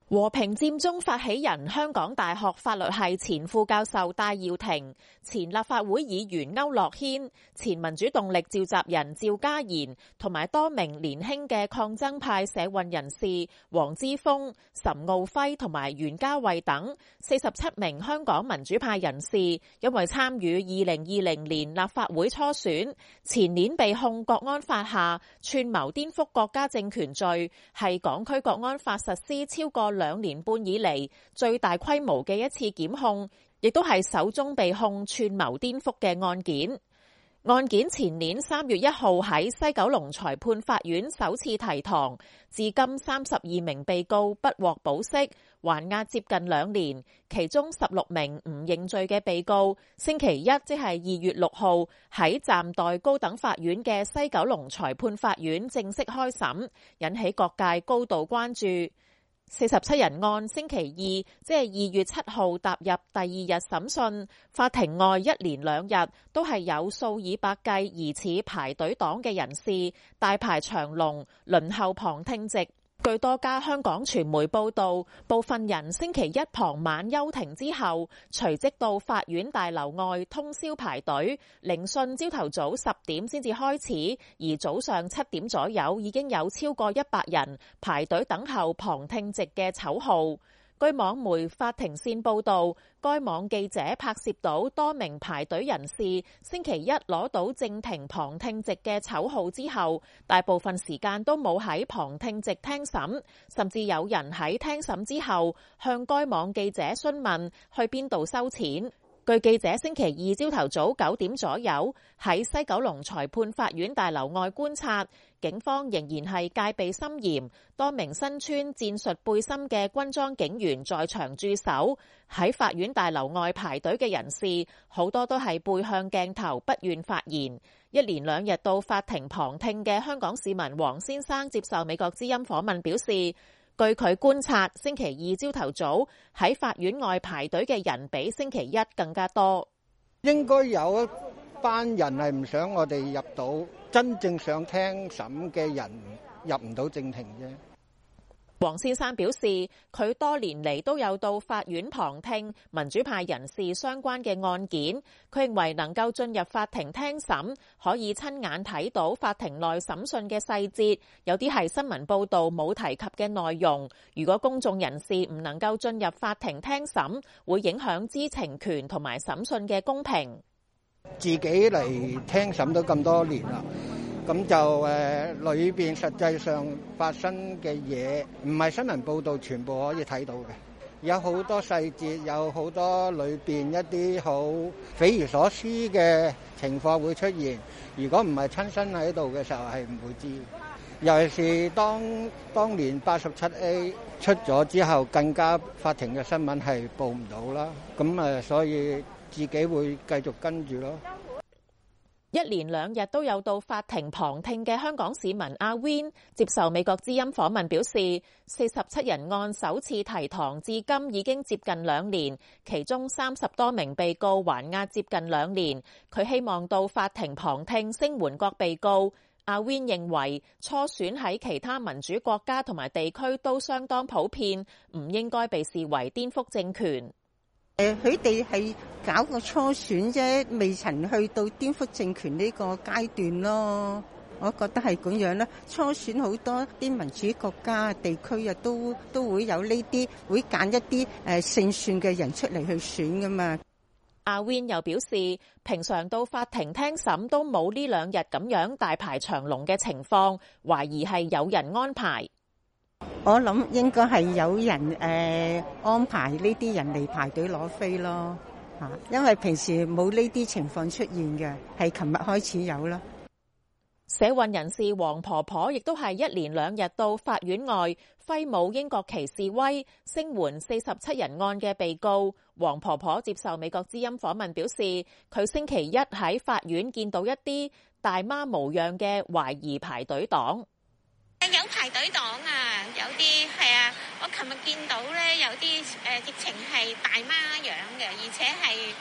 和平佔中發起人香港大學法律系前副教授戴耀廷、前立法會議員區諾軒、前民主動力召集人趙家賢同埋多名年輕嘅抗爭派社運人士黃之鋒、岑敖暉同埋袁嘉蔚等47名香港民主派人士，因為參與2020年立法會初選，前年被控國安法下串謀顛覆國家政權罪，係港區國安法實施超過2年半以嚟最大規模嘅一次檢控，亦都係首宗被控串謀顛覆嘅案件。案件前年3月1號喺西九龍裁判法院首次提堂，至今32名被告不獲保釋，還押接近2年。其中16名唔認罪嘅被告，星期一即係2月6號喺暫代高等法院嘅西九龍裁判法院正式開審，引起各界高度關注。47人案星期二即係2月7號踏入第2日審訊，法庭外一連2日都係有數以百計疑似排隊黨嘅人士大排長龍輪候旁聽席。據多家香港傳媒報道，部分人星期一傍晚休庭之後，隨即到法院大樓外通宵排隊，聆訊朝頭早10點先至開始，而早上7點左右已經有超過100人排隊等候旁聽席嘅籌號。據網媒法庭線報道，該網記者拍攝到多名排隊人士星期一攞到正庭旁聽席嘅籌號之後，大部分時間都冇喺旁聽席聽審，甚至有人喺聽審之後向該網記者詢問去邊度收錢。據記者星期二朝頭早9點左右喺西九龍裁判法院大樓外觀察，警方仍然係戒備森嚴，多名身穿戰術背心嘅軍裝警員在場駐守。喺法院大樓外排隊嘅人士，好多都係背向鏡頭，不願發言。一連2日到法庭旁聽嘅香港市民黃先生接受美國之音訪問表示，據佢觀察，星期二朝頭早喺法院外排隊嘅人比星期一更加多。 應該有一班人係唔想我哋入到，真正想聽審嘅人入唔到正庭啫。 黃先生表示，佢多年嚟都有到法院旁聽民主派人士相關嘅案件。佢認為能夠進入法庭聽審，可以親眼睇到法庭內審訊嘅細節，有啲係新聞報導冇提及嘅內容。如果公眾人士唔能夠進入法庭聽審，會影響知情權同埋審訊嘅公平。 自己嚟聽審都咁多年啦。咁就裏邊實際上發生嘅嘢，唔係新聞報導全部可以睇到嘅，有好多細節，有好多裏邊一啲好匪夷所思嘅情況會出現。如果唔係親身喺度嘅時候，係唔會知。尤其是當年87A 出咗之後，更加法庭嘅新聞係報唔到啦。咁所以自己會繼續跟住咯。 一連2日都有到法庭旁聽嘅香港市民阿 Win 接受美國之音訪問表示，47人案首次提堂至今已經接近2年，其中30多名被告還押接近2年。佢希望到法庭旁聽聲援各被告。阿 Win 認為初選喺其他民主國家同埋地區都相當普遍，唔應該被視為顛覆政權。 佢哋係搞個初選啫，未曾去到顛覆政權呢個階段咯。我覺得係咁樣啦。初選好多啲民主國家地區啊，都會有呢啲，會揀一啲勝算嘅人出嚟去選噶嘛。 阿 Win 又表示，平常到法庭聽審都冇呢2日咁樣大排長龍嘅情況，懷疑係有人安排。 我諗應該係有人安排呢啲人嚟排隊攞飛咯，因為平時冇呢啲情況出現嘅，係琴日開始有啦。 社運人士黃婆婆亦都係一連2日到法院外揮舞英國旗示威，聲援47人案嘅被告。黃婆婆接受美國之音訪問表示，佢星期一喺法院見到一啲大媽模樣嘅懷疑排隊黨。 有排隊黨啊，有啲係啊，我琴日見到咧有啲直情係大媽樣嘅，而且係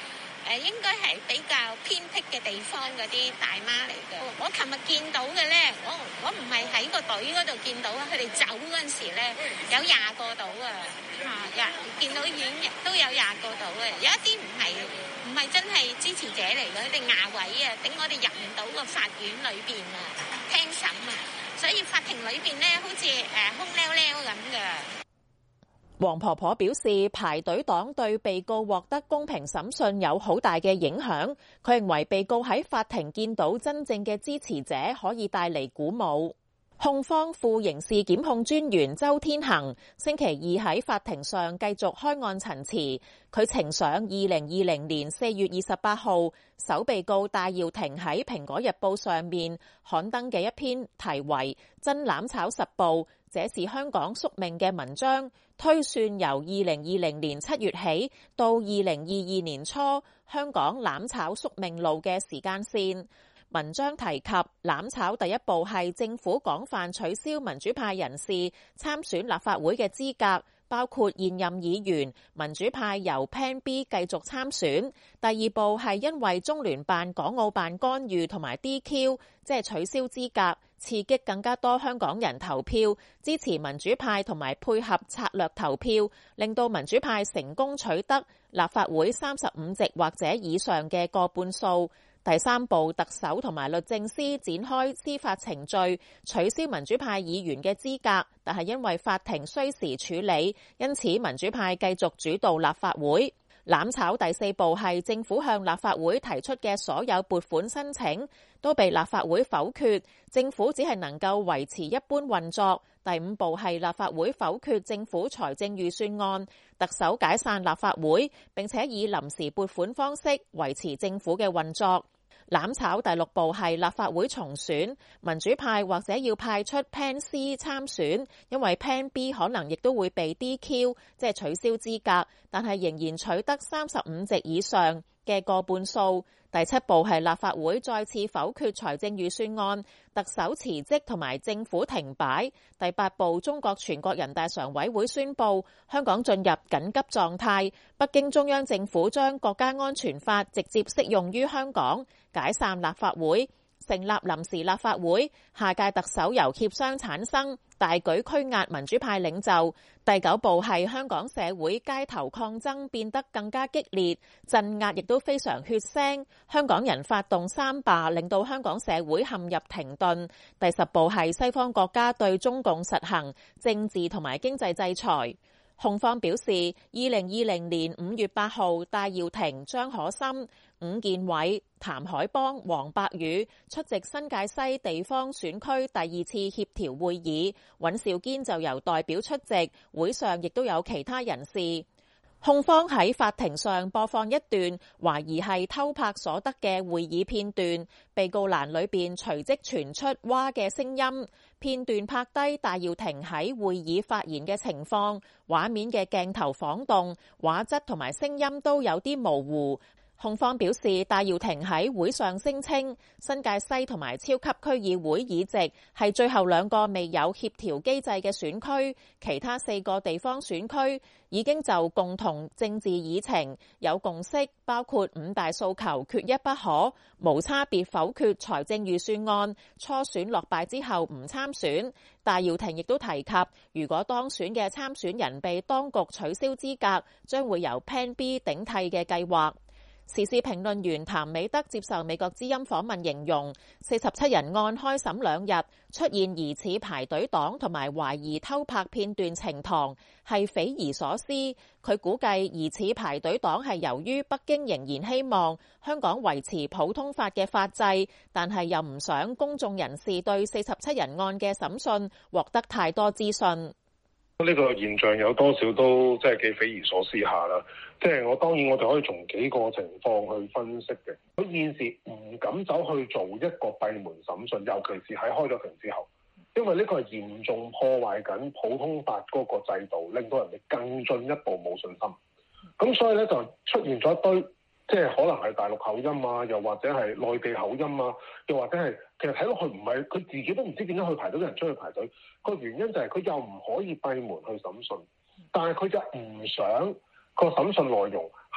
應該係比較偏僻嘅地方嗰啲大媽嚟嘅。我琴日見到嘅咧，我唔係喺個隊嗰度見到啊，佢哋走嗰陣時咧有20個到啊，見到已經都有20個到嘅，有一啲唔係真係支持者嚟嘅，佢哋壓位啊，頂我哋入唔到個法院裏邊啊，聽審啊，所以法庭裏邊咧好似空溜溜咁嘅。 黃婆婆表示，排隊黨對被告獲得公平審訊有好大嘅影響。佢認為被告喺法庭見到真正嘅支持者，可以帶嚟鼓舞。控方副刑事檢控專員周天恒星期二喺法庭上繼續開案陳詞，佢呈上2020年4月28號首被告戴耀廷喺《蘋果日報》上面刊登嘅一篇題為《真攬炒實報》，這是香港宿命嘅文章，推算由2020年7月起到2022年初香港攬炒宿命路嘅時間線。文章提及攬炒第一步係政府廣泛取消民主派人士參選立法會嘅資格，包括現任議員，民主派由 Plan B 繼續參選。第二步係因為中聯辦、港澳辦干預同埋 DQ， 即係取消資格，刺激更加多香港人投票，支持民主派同埋配合策略投票，令到民主派成功取得立法會35席或者以上嘅過半數。第三步，特首同埋律政司展開司法程序，取消民主派議員嘅資格，但係因為法庭需時處理，因此民主派繼續主導立法會。攬炒第四步係政府向立法會提出嘅所有撥款申請都被立法會否決，政府只係能夠維持一般運作。第五步係立法會否決政府財政預算案，特首解散立法會，並且以臨時撥款方式維持政府嘅運作。攬炒第六步係立法會重選，民主派或者要派出 Plan C 參選，因為 Plan B 可能亦都會被 DQ， 即係取消資格，但係仍然取得35席以上嘅過半數。第七步係立法會再次否決財政預算案，特首辭職同埋政府停擺。第八步，中國全國人大常委會宣布香港進入緊急狀態，北京中央政府將國家安全法直接適用於香港，解散立法會，成立臨時立法會，下屆特首由協商產生，大舉拘押民主派領袖。第九步係香港社會街頭抗爭變得更加激烈，鎮壓亦都非常血腥，香港人發動三罷，令到香港社會陷入停頓。第十步係西方國家對中共實行政治同埋經濟制裁。控方表示，2020年5月8號，戴耀廷、張可森、伍健偉、譚凱邦、黃伯宇出席新界西地方選區第2次協調會議，尹兆堅就由代表出席，會上亦都有其他人士。控方喺法庭上播放一段懷疑係偷拍所得嘅會議片段，被告欄裏邊隨即傳出嘩嘅聲音，片段拍低戴耀廷喺會議發言嘅情況，畫面嘅鏡頭晃動，畫質同埋聲音都有啲模糊。控方表示，戴耀廷喺會上聲稱新界西同埋超級區議會議席係最後2個未有協調機制嘅選區，其他4個地方選區已經就共同政治議程有共識，包括5大訴求缺一不可，無差別否決財政預算案，初選落敗之後唔參選。戴耀廷亦都提及，如果當選嘅參選人被當局取消資格，將會由 Plan B 頂替嘅計劃。時事評論員譚美德接受美國之音訪問，形容47人案開審2日，出現疑似排隊黨同埋懷疑偷拍片段呈堂，係匪夷所思。佢估計疑似排隊黨係由於北京仍然希望香港維持普通法嘅法制，但係又唔想公眾人士對47人案嘅審訊獲得太多資訊。 呢個現象有多少都即係幾匪夷所思下啦。即係當然我哋可以從幾個情況去分析嘅。佢現時唔敢走去做一個閉門審訊，尤其是喺開咗庭之後，因為呢個係嚴重破壞緊普通法嗰個制度，令到人哋更進一步冇信心。咁所以咧就出現咗一堆。即係可能係大陸口音啊，又或者係內地口音啊，又或者係其實睇落去唔係佢自己都唔知點解去排隊嘅人出去排隊。個原因就係佢又唔可以閉門去審訊，但係佢就唔想個審訊內容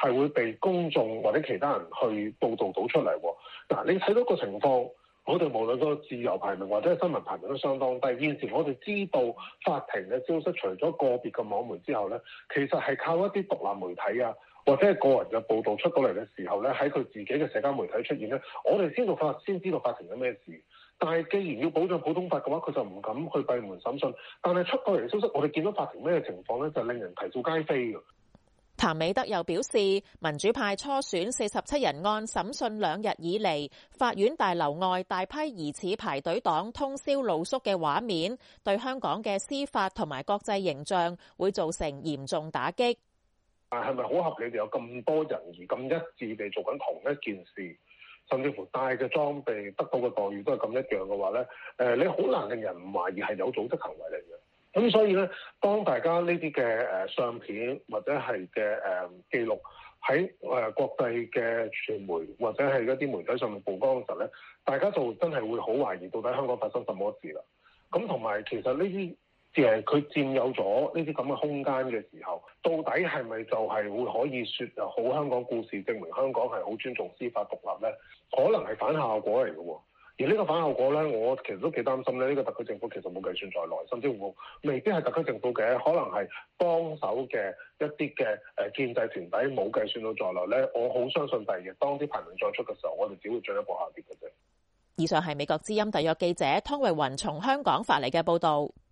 係會被公眾或者其他人去報導到出嚟喎。嗱，你睇到個情況，我哋無論個自由排名或者係新聞排名都相當低。現時我哋知道法庭嘅消息，除咗個別嘅網媒之後咧，其實係靠一啲獨立媒體啊，或者係個人嘅報導出到嚟嘅時候咧，喺佢自己嘅社交媒體出現咧，我哋先知道法庭有咩事。但係既然要保障普通法嘅話，佢就唔敢去閉門審訊。但係出到嚟嘅消息，我哋見到法庭咩情況咧，就令人啼笑皆非嘅。 譚美德又表示，民主派初選47人案審訊2日以嚟，法院大樓外大批疑似排隊黨通宵露宿嘅畫面，對香港嘅司法同埋國際形象會造成嚴重打擊。 係咪好合理？有咁多人而咁一致地做緊同一件事，甚至乎帶嘅裝備得到嘅待遇都係咁一樣嘅話咧，你好難令人唔懷疑係有組織行為嚟嘅。咁所以咧，當大家呢啲嘅相片或者係嘅記錄喺國際嘅傳媒或者係一啲媒體上面曝光嘅時候咧，大家就真係會好懷疑到底香港發生什麼事啦。咁同埋其實呢啲佢佔有咗呢啲咁嘅空間嘅時候，到底係咪就係會可以説好香港故事，證明香港係好尊重司法獨立咧？可能係反效果嚟嘅喎。而呢個反效果咧，我其實都幾擔心咧。呢個特區政府其實冇計算在內，甚至乎未必係特區政府嘅，可能係幫手嘅一啲嘅建制團體冇計算到在內咧。我好相信第二日當啲排名再出嘅時候，我哋只會進一步下跌嘅啫。 以上係美國之音特約記者湯慧雲從香港發嚟嘅報導。